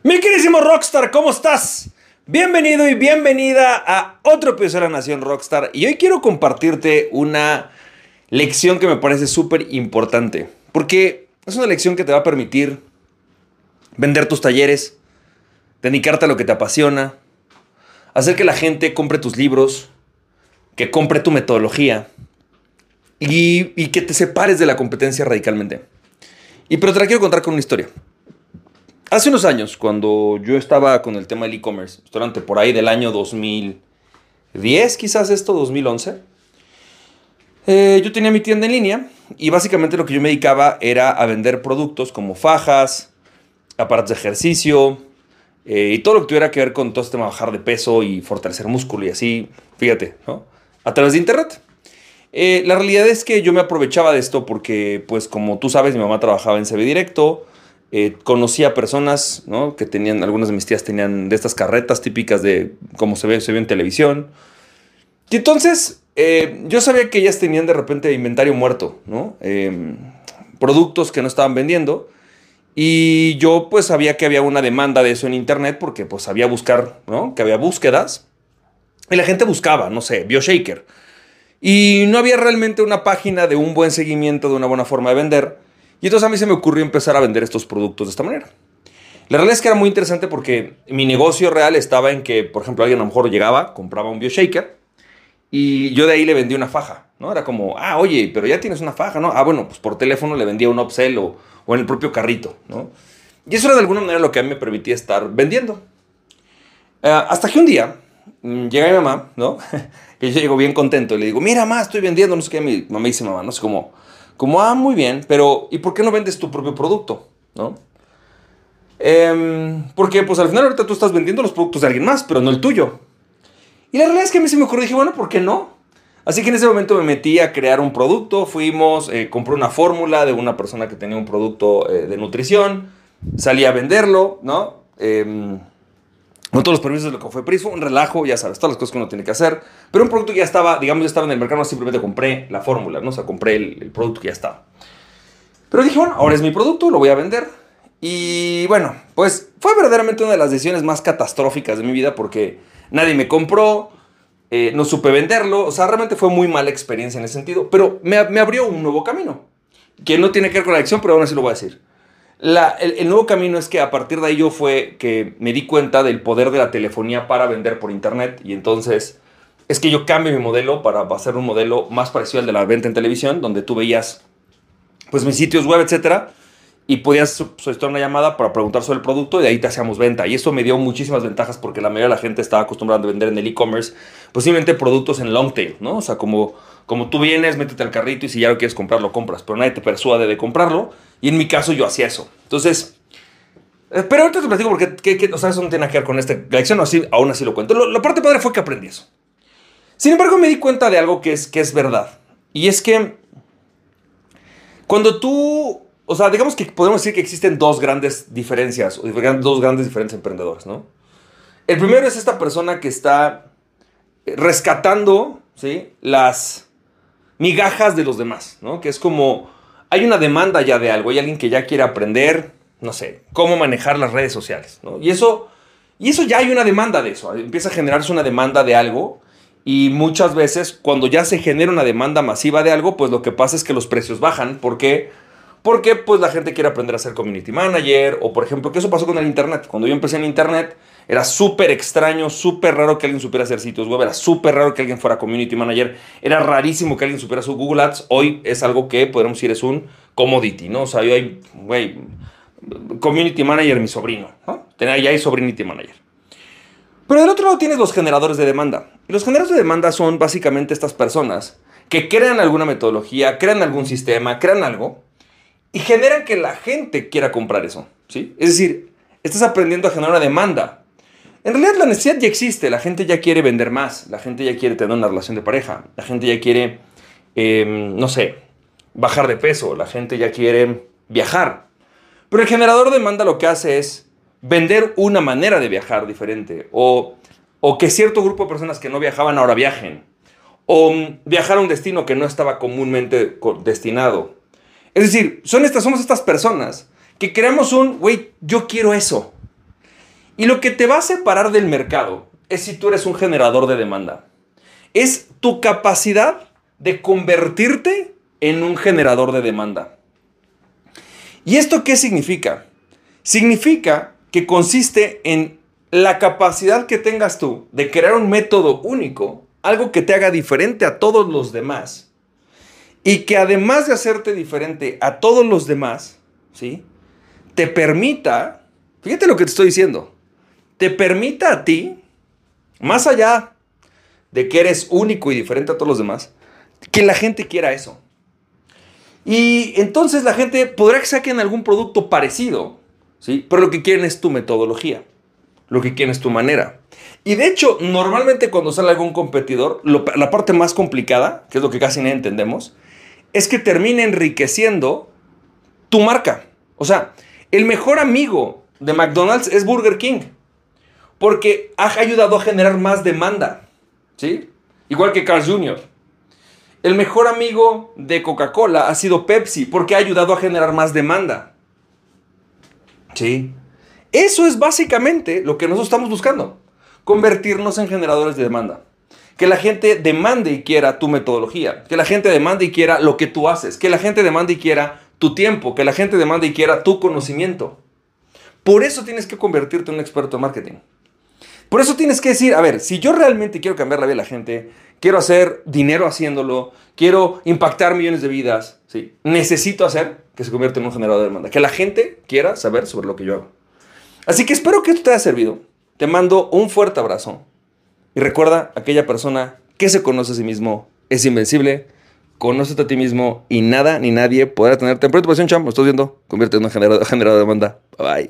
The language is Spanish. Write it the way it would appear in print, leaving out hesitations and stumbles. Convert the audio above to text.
Mi queridísimo Rockstar, ¿cómo estás? Bienvenido y bienvenida a otro episodio de La Nación Rockstar. Y hoy quiero compartirte una lección que me parece súper importante. Porque es una lección que te va a permitir vender tus talleres, dedicarte a lo que te apasiona, hacer que la gente compre tus libros, que compre tu metodología y que te separes de la competencia radicalmente. Pero te la quiero contar con una historia. Hace unos años, cuando yo estaba con el tema del e-commerce, durante por ahí del año 2010, quizás 2011, yo tenía mi tienda en línea y básicamente lo que yo me dedicaba era a vender productos como fajas, aparatos de ejercicio y todo lo que tuviera que ver con todo este tema de bajar de peso y fortalecer músculo y así, fíjate, ¿no? A través de internet. La realidad es que yo me aprovechaba de esto porque, pues como tú sabes, mi mamá trabajaba en CB Directo. Conocía personas, ¿no? Que tenían, algunas de mis tías tenían de estas carretas típicas de cómo se ve en televisión. Y entonces yo sabía que ellas tenían de repente inventario muerto, ¿no? Productos que no estaban vendiendo. Y yo pues sabía que había una demanda de eso en internet porque pues sabía buscar, ¿no? Que había búsquedas. Y la gente buscaba, no sé, BioShaker. Y no había realmente una página de un buen seguimiento, de una buena forma de vender. Y entonces a mí se me ocurrió empezar a vender estos productos de esta manera. La realidad es que era muy interesante porque mi negocio real estaba en que, por ejemplo, alguien a lo mejor llegaba, compraba un BioShaker y yo de ahí le vendía una faja, ¿no? Era como, oye, pero ya tienes una faja, ¿no? Bueno, pues por teléfono le vendía un upsell o en el propio carrito, ¿no? Y eso era de alguna manera lo que a mí me permitía estar vendiendo. Hasta que un día llega mi mamá, ¿no? Y yo llego bien contento y le digo, mira, mamá, estoy vendiendo, no sé qué. Mi mamá dice, mamá, no sé cómo, muy bien, pero ¿y por qué no vendes tu propio producto? ¿No? Porque pues al final ahorita tú estás vendiendo los productos de alguien más, pero no el tuyo. Y la realidad es que a mí se me ocurrió, dije, bueno, ¿por qué no? Así que en ese momento me metí a crear un producto, compré una fórmula de una persona que tenía un producto de nutrición, salí a venderlo, ¿no? Con todos los permisos de lo que fue PRIS, fue un relajo, ya sabes, todas las cosas que uno tiene que hacer. Pero un producto que ya estaba, digamos, ya estaba en el mercado, no simplemente compré la fórmula, ¿no? O sea, compré el producto que ya estaba. Pero dije, bueno, ahora es mi producto, lo voy a vender. Y bueno, pues fue verdaderamente una de las decisiones más catastróficas de mi vida porque nadie me compró, no supe venderlo. O sea, realmente fue muy mala experiencia en ese sentido. Pero me abrió un nuevo camino, que no tiene que ver con la adicción, pero aún así lo voy a decir. El nuevo camino es que a partir de ahí fue que me di cuenta del poder de la telefonía para vender por internet. Y entonces es que yo cambio mi modelo para hacer un modelo más parecido al de la venta en televisión, donde tú veías pues mis sitios web, etcétera, y podías solicitar una llamada para preguntar sobre el producto y de ahí te hacíamos venta. Y eso me dio muchísimas ventajas porque la mayoría de la gente estaba acostumbrada a vender en el e-commerce posiblemente productos en long tail, ¿no? O sea, como tú vienes, métete al carrito y si ya lo quieres comprar, lo compras, pero nadie te persuade de comprarlo. Y en mi caso yo hacía eso. Entonces, pero ahorita te platico porque o sea, eso no tiene que ver con esta lección, aún así lo cuento. La parte padre fue que aprendí eso. Sin embargo, me di cuenta de algo que es verdad. Y es que cuando tú, o sea, digamos que podemos decir que existen dos grandes diferencias, o dos grandes diferentes emprendedores, ¿no? El primero es esta persona que está rescatando, ¿sí?, las migajas de los demás, ¿no? Que es como, hay una demanda ya de algo, hay alguien que ya quiere aprender, no sé, cómo manejar las redes sociales, ¿no? Y eso ya hay una demanda de eso, empieza a generarse una demanda de algo y muchas veces cuando ya se genera una demanda masiva de algo, pues lo que pasa es que los precios bajan. ¿Por qué? Porque pues la gente quiere aprender a ser community manager o por ejemplo, que eso pasó con el internet. Cuando yo empecé en internet era súper extraño, súper raro que alguien supiera hacer sitios web, era súper raro que alguien fuera community manager, era rarísimo que alguien supiera su Google Ads. Hoy es algo que podemos decir es un commodity, ¿no? O sea, yo hay, community manager mi sobrino, ¿no? Ya hay sobrinity manager. Pero del otro lado tienes los generadores de demanda. Y los generadores de demanda son básicamente estas personas que crean alguna metodología, crean algún sistema, crean algo y generan que la gente quiera comprar eso, ¿sí? Es decir, estás aprendiendo a generar una demanda. En realidad la necesidad ya existe, la gente ya quiere vender más, la gente ya quiere tener una relación de pareja, la gente ya quiere, no sé, bajar de peso, la gente ya quiere viajar. Pero el generador de demanda lo que hace es vender una manera de viajar diferente o que cierto grupo de personas que no viajaban ahora viajen o viajar a un destino que no estaba comúnmente destinado. Es decir, somos estas personas que creamos yo quiero eso. Y lo que te va a separar del mercado es si tú eres un generador de demanda. Es tu capacidad de convertirte en un generador de demanda. ¿Y esto qué significa? Significa que consiste en la capacidad que tengas tú de crear un método único, algo que te haga diferente a todos los demás, y que además de hacerte diferente a todos los demás, ¿sí?, te permita, fíjate lo que te estoy diciendo, te permita a ti, más allá de que eres único y diferente a todos los demás, que la gente quiera eso. Y entonces la gente podrá que saquen algún producto parecido, ¿sí?, pero lo que quieren es tu metodología, lo que quieren es tu manera. Y de hecho, normalmente cuando sale algún competidor, la parte más complicada, que es lo que casi no entendemos, es que termine enriqueciendo tu marca. O sea, el mejor amigo de McDonald's es Burger King, porque ha ayudado a generar más demanda, ¿sí? Igual que Carl's Jr. El mejor amigo de Coca-Cola ha sido Pepsi, porque ha ayudado a generar más demanda, ¿sí? Eso es básicamente lo que nosotros estamos buscando, convertirnos en generadores de demanda. Que la gente demande y quiera tu metodología, que la gente demande y quiera lo que tú haces, que la gente demande y quiera tu tiempo, que la gente demande y quiera tu conocimiento. Por eso tienes que convertirte en un experto en marketing. Por eso tienes que decir, a ver, si yo realmente quiero cambiar la vida de la gente, quiero hacer dinero haciéndolo, quiero impactar millones de vidas, ¿sí?, necesito hacer que se convierta en un generador de demanda, que la gente quiera saber sobre lo que yo hago. Así que espero que esto te haya servido. Te mando un fuerte abrazo. Y recuerda, aquella persona que se conoce a sí mismo es invencible. Conócete a ti mismo y nada ni nadie podrá tenerte en preocupación, cham. Lo estás viendo. Convierte en un generador de demanda. Bye bye.